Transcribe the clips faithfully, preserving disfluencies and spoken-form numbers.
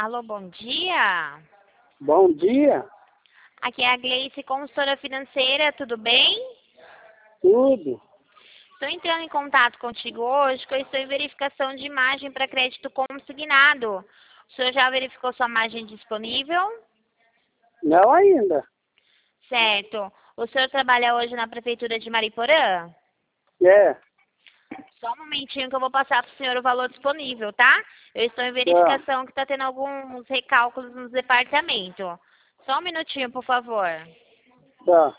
Alô, bom dia. Bom dia. Aqui é a Gleice, consultora financeira, tudo bem? Tudo. Estou entrando em contato contigo hoje, que eu estou em verificação de imagem para crédito consignado. O senhor já verificou sua imagem disponível? Não ainda. Certo. O senhor trabalha hoje na Prefeitura de Mariporã? É. Só um momentinho que eu vou passar para o senhor o valor disponível, tá? Eu estou em verificação que está tendo alguns recálculos no departamento. Só um minutinho, por favor. Tá.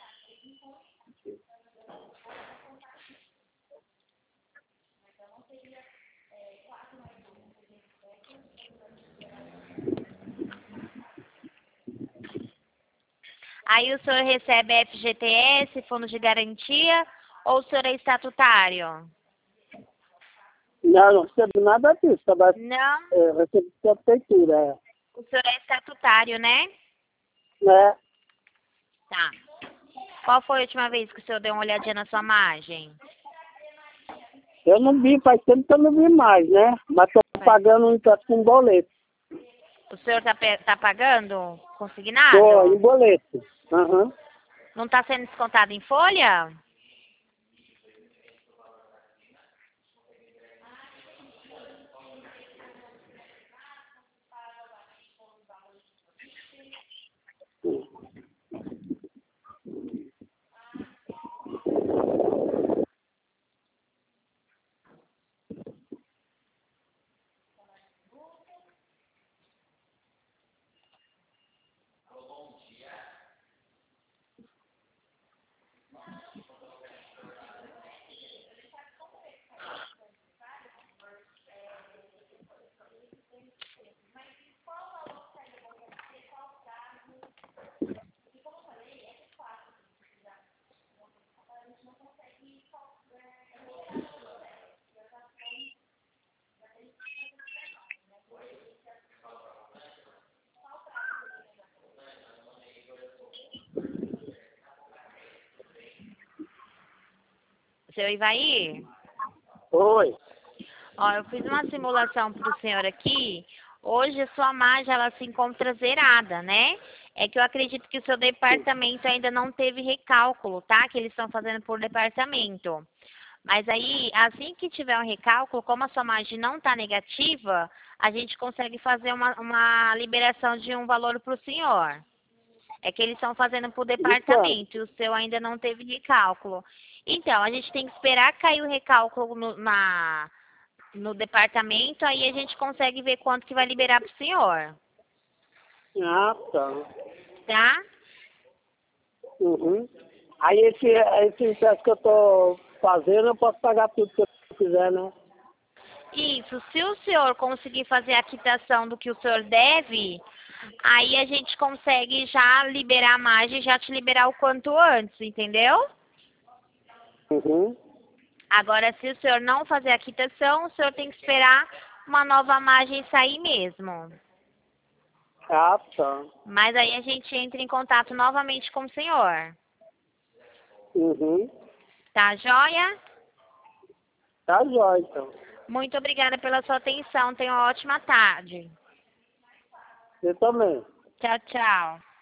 Aí o senhor recebe F G T S, fundo de garantia, ou o senhor é estatutário? Não, não recebo nada disso. Trabalho, Não, é, recebo da prefeitura. o senhor é estatutário, né? É. Né? Tá. Qual foi a última vez que o senhor deu uma olhadinha na sua margem? Eu não vi, faz tempo que eu não vi mais, né? Mas tô pagando um empréstimo com boleto. O senhor tá, pe- tá pagando Tô consignado? em boleto. Aham. Não tá sendo descontado em folha? Seu Ivaí? Oi. Ó, eu fiz uma simulação para o senhor aqui. Hoje a sua margem ela se encontra zerada, né? É que eu acredito que o seu departamento ainda não teve recálculo, tá? Que eles estão fazendo por departamento. Mas aí, assim que tiver um recálculo, como a sua margem não está negativa, a gente consegue fazer uma, uma liberação de um valor para o senhor. É que eles estão fazendo por De quanto? departamento e o seu ainda não teve recálculo. Então, a gente tem que esperar cair o recálculo no, na, no departamento, aí a gente consegue ver quanto que vai liberar para o senhor, Ah, tá. tá? Uhum. Aí esse, esse empréstimo que eu tô fazendo, eu posso pagar tudo que eu quiser, né? Isso, se o senhor conseguir fazer a quitação do que o senhor deve, aí a gente consegue já liberar a margem, já te liberar o quanto antes, entendeu? Uhum. Agora, se o senhor não fazer a quitação, o senhor tem que esperar uma nova margem sair mesmo. Ah, tá. Mas aí a gente entra em contato novamente com o senhor. Uhum. Tá, joia? Tá jóia, então. Muito obrigada pela sua atenção. Tenha uma ótima tarde. Eu também. Tchau, tchau.